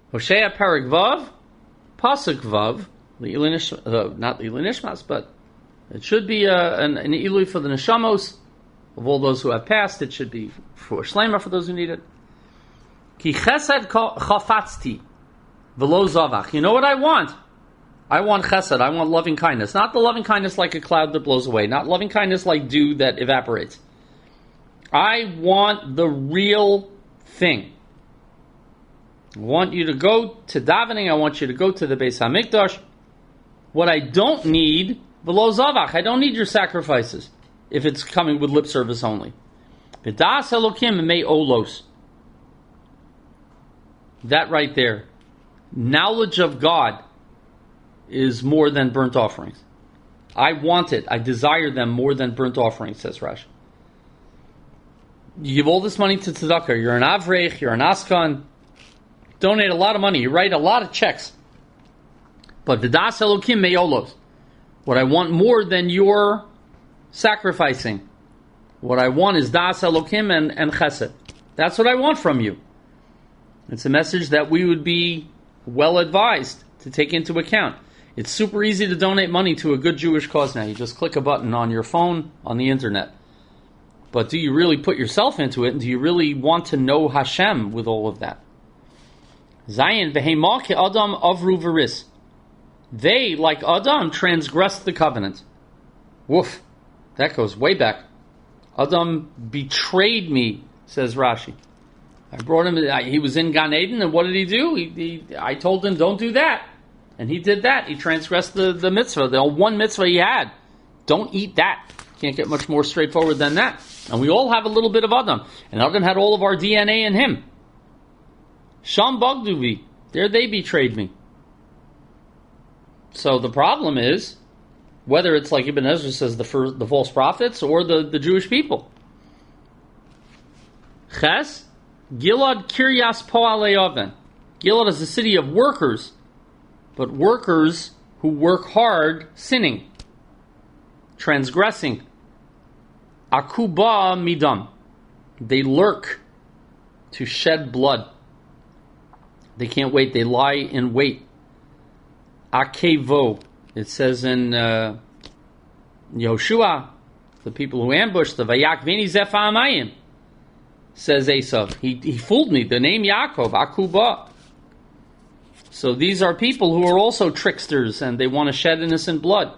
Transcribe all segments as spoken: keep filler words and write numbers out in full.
Hosea Perek Vav, Pasuk Vav, Le'ilui Nish- uh, not Le'ilui Nishmas, but it should be uh, an, an Ilui for the Neshamos of all those who have passed. It should be for Shlema for those who need it. Ki Chesed Chafatzti V'lo Zavach. You know what I want? I want Chesed. I want loving kindness. Not the loving kindness like a cloud that blows away. Not loving kindness like dew that evaporates. I want the real thing. I want you to go to davening. I want you to go to the Beis HaMikdash. What I don't need, v'lo zavach, I don't need your sacrifices if it's coming with lip service only. V'das Elokim mei olos. That right there. Knowledge of God is more than burnt offerings. I want it. I desire them more than burnt offerings, says Rashi. You give all this money to tzedakah. You're an avrech, you're an askan. Donate a lot of money. You write a lot of checks. But v'das Elokim me'olos. What I want more than your sacrificing. What I want is das Elokim and, and chesed. That's what I want from you. It's a message that we would be well advised to take into account. It's super easy to donate money to a good Jewish cause now. You just click a button on your phone, on the internet. But do you really put yourself into it? And do you really want to know Hashem with all of that? Zayin v'heima Adam avru v'ris. They, like Adam, transgressed the covenant. Woof. That goes way back. Adam betrayed me, says Rashi. I brought him, he was in Gan Eden, and what did he do? He, he, I told him, don't do that. And he did that. He transgressed the, the mitzvah, the one mitzvah he had. Don't eat that. Can't get much more straightforward than that. And we all have a little bit of Adam. And Adam had all of our D N A in him. Sham Bagduvi. There they betrayed me. So the problem is, whether it's like Ibn Ezra says, the first, the false prophets, or the, the Jewish people. Ches, Gilad Kiryas Po'alei Oven. Gilad is a city of workers, but workers who work hard sinning, transgressing. Akuba midam. They lurk to shed blood. They can't wait. They lie in wait. Akevo. It says in uh, Yoshua, the people who ambushed the Vayak Vini Zepha Amayim, says Esav. He, he fooled me. The name Yaakov, Akuba. So these are people who are also tricksters and they want to shed innocent blood.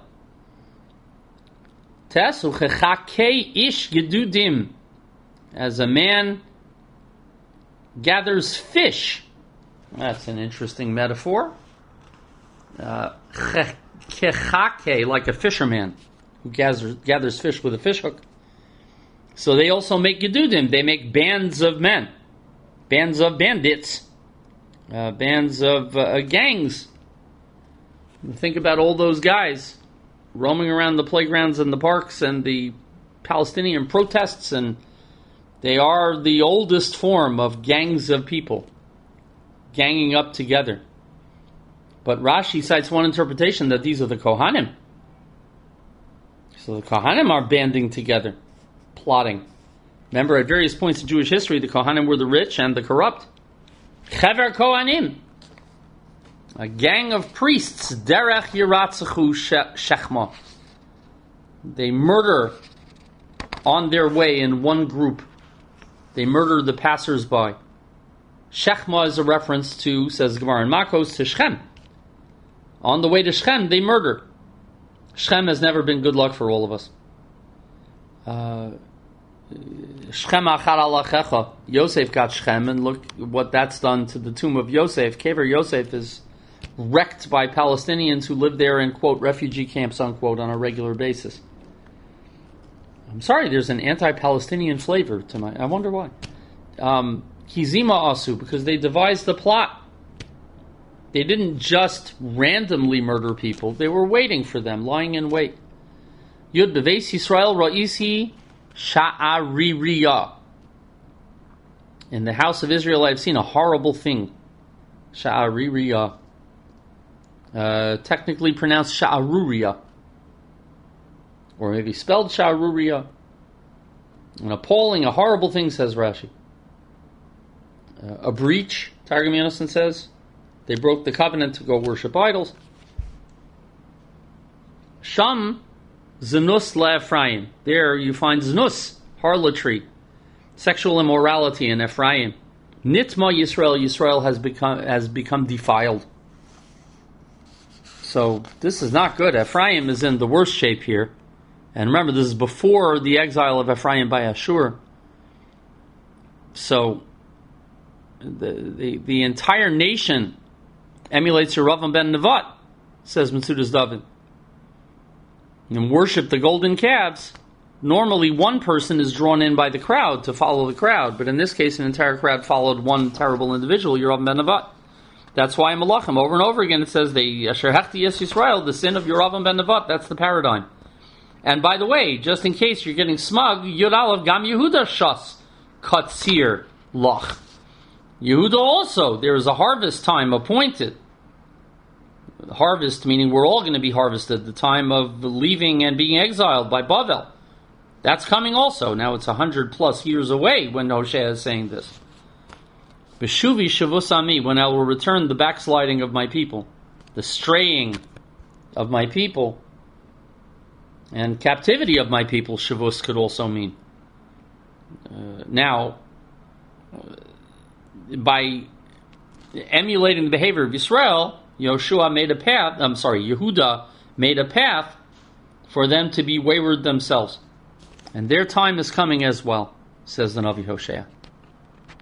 Tesu chechakei ish gedudim. As a man gathers fish. That's an interesting metaphor. Uh, Kechake, like a fisherman who gathers, gathers fish with a fishhook. So they also make gedudim. They make bands of men. Bands of bandits. Uh, bands of uh, gangs. Think about all those guys roaming around the playgrounds and the parks and the Palestinian protests, and they are the oldest form of gangs of people ganging up together. But Rashi cites one interpretation that these are the Kohanim. So the Kohanim are banding together, plotting. Remember, at various points in Jewish history, the Kohanim were the rich and the corrupt. Chever Kohanim, a gang of priests, derech yiratzachu shechma. They murder on their way in one group. They murder the passers-by. Shechma is a reference to, says Gemara in Makos, to Shechem. On the way to Shechem, they murder. Shechem has never been good luck for all of us. Uh, Shechem achar alachecha. Yosef got Shechem, and look what that's done to the tomb of Yosef. Kever Yosef is wrecked by Palestinians who live there in, quote, refugee camps, unquote, on a regular basis. I'm sorry, there's an anti-Palestinian flavor to my... I wonder why. Um, Kizima Asu, because they devised the plot. They didn't just randomly murder people. They were waiting for them, lying in wait. Yud Beveis Yisrael Ra'isi Sha'aririya. In the house of Israel, I've seen a horrible thing. Sha'aririya. Uh, technically pronounced Sha'aruriya. Or maybe spelled Sha'aruriya. An appalling, a horrible thing, says Rashi. Uh, a breach, Targum Yonason says. They broke the covenant to go worship idols. Sham Znus LaEphraim. There you find Znus, harlotry, sexual immorality in Ephraim. Nitma Yisrael. Yisrael has become has become defiled. So this is not good. Ephraim is in the worst shape here. And remember, this is before the exile of Ephraim by Ashur. So the the, the entire nation emulates Yeravam ben Nevat, says Metzudas David, and worship the golden calves. Normally one person is drawn in by the crowd to follow the crowd, but in this case an entire crowd followed one terrible individual, Yeravam ben Nevat. That's why in Malachim, over and over again, it says, the Asher Hechti Yes Yisrael, the sin of Yeravam ben Nevat. That's the paradigm. And by the way, just in case you're getting smug, Yud Aleph Gam Yehuda Shas Katsir Lach. Yehuda also, there is a harvest time appointed. Harvest meaning we're all going to be harvested, the time of leaving and being exiled by Bavel. That's coming also. Now it's a hundred plus years away when Hosea is saying this. Beshuvi Shavus Ami, when I will return the backsliding of my people, the straying of my people, and captivity of my people, Shavus could also mean. Uh, now, by emulating the behavior of Yisrael, Yoshua made a path, I'm sorry, Yehuda made a path for them to be wayward themselves. And their time is coming as well, says the Navi Hosea.